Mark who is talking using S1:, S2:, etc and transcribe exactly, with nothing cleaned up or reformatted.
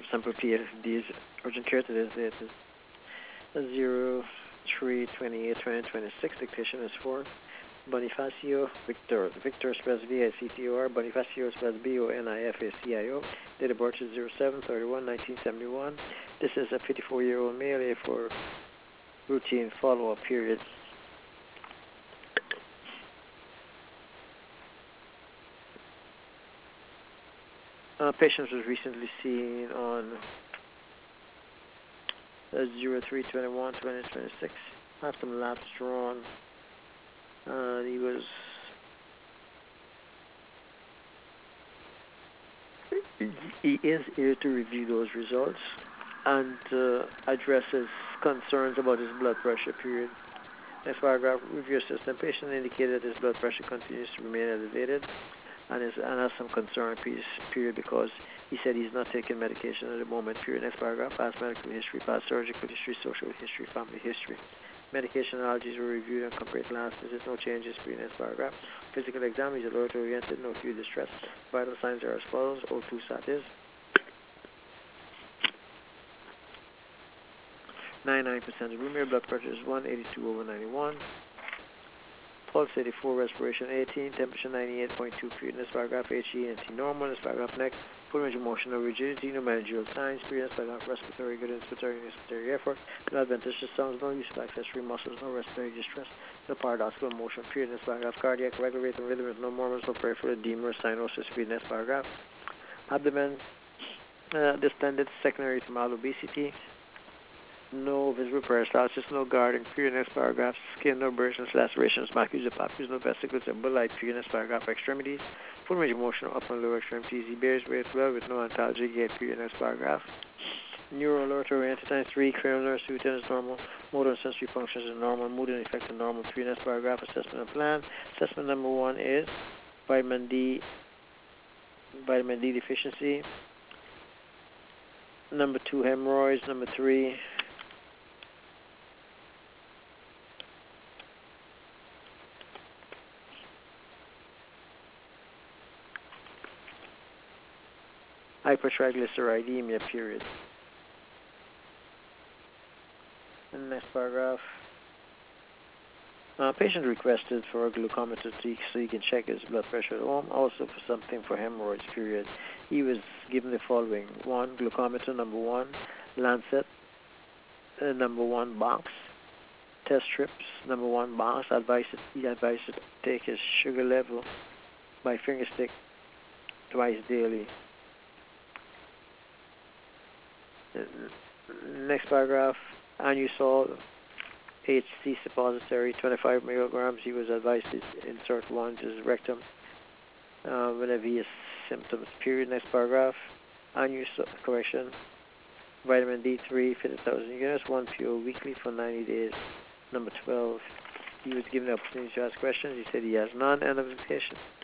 S1: sample P L Ds. Urgent care today's date is zero three twenty-eight twenty twenty-six. Dictation is for Bonifacio Victor. Victor spells V I C T O R. Bonifacio spells B O N I F A C I O. Date of birth is zero seven thirty-one nineteen seventy-one. This is a fifty-four-year-old male here for routine follow-up period. Uh, patient was recently seen on uh, zero three twenty-one twenty twenty-six. Have some labs drawn. Uh, he was he is here to review those results and uh, addresses concerns about his blood pressure period. Next paragraph, review system. Patient indicated that his blood pressure continues to remain elevated and, is, and has some concern period because he said he's not taking medication at the moment period. Next paragraph, past medical history, past surgical history, social history, family history. Medication allergies were reviewed and compared to last visit. No changes period. Next paragraph. Physical exam is alert oriented, no acute distress. Vital signs are as follows. O two sat is ninety-nine percent. Room air blood pressure is one eighty-two over ninety-one. Pulse eighty-four, respiration eighteen, temperature ninety-eight point two feet. In this paragraph, H E N T normal. In this paragraph, next, full range of emotional rigidity, no managerial signs. In this paragraph, respiratory good, inspiratory, inspiratory effort, no adventitious sounds, no use of accessory muscles, no respiratory distress, no paradoxical motion. Period. In this paragraph, cardiac, regular rate and rhythm with no murmurs, no peripheral edema, or cyanosis. Period. In this paragraph, abdomen uh, distended, secondary to mild obesity. No visible peristalsis, no guarding. Period. Next paragraph. Skin, no abrasions, lacerations, macules, or papules, no vesicles, or bulite. Period. Next paragraph. Extremities. Full range of motion, upper and lower extremities. He bears weight well with no antalgia gait. Period. Next paragraph. Neuro alert oriented times three. Cranial nerve two ten is normal. Motor and sensory functions are normal. Mood and effect are normal. Period. Next paragraph. Assessment and plan. Assessment number one is vitamin D. Vitamin D deficiency. Number two, hemorrhoids. Number three. Hypertriglyceridemia, period. And next paragraph. Uh, patient requested for a glucometer so he can check his blood pressure at home. Also for something for hemorrhoids, period. He was given the following. One, glucometer, number one. Lancet, uh, number one, box. Test strips, number one, box. Advice, he advised to take his sugar level by finger stick twice daily. Next paragraph, Anusol, H C suppository, twenty-five milligrams. He was advised to insert one to his rectum uh, whenever he has symptoms. Period. Next paragraph, Anusol, correction, vitamin D three, fifty thousand units, one pill weekly for ninety days. Number twelve, he was given the opportunity to ask questions. He said he has none. End of dictation.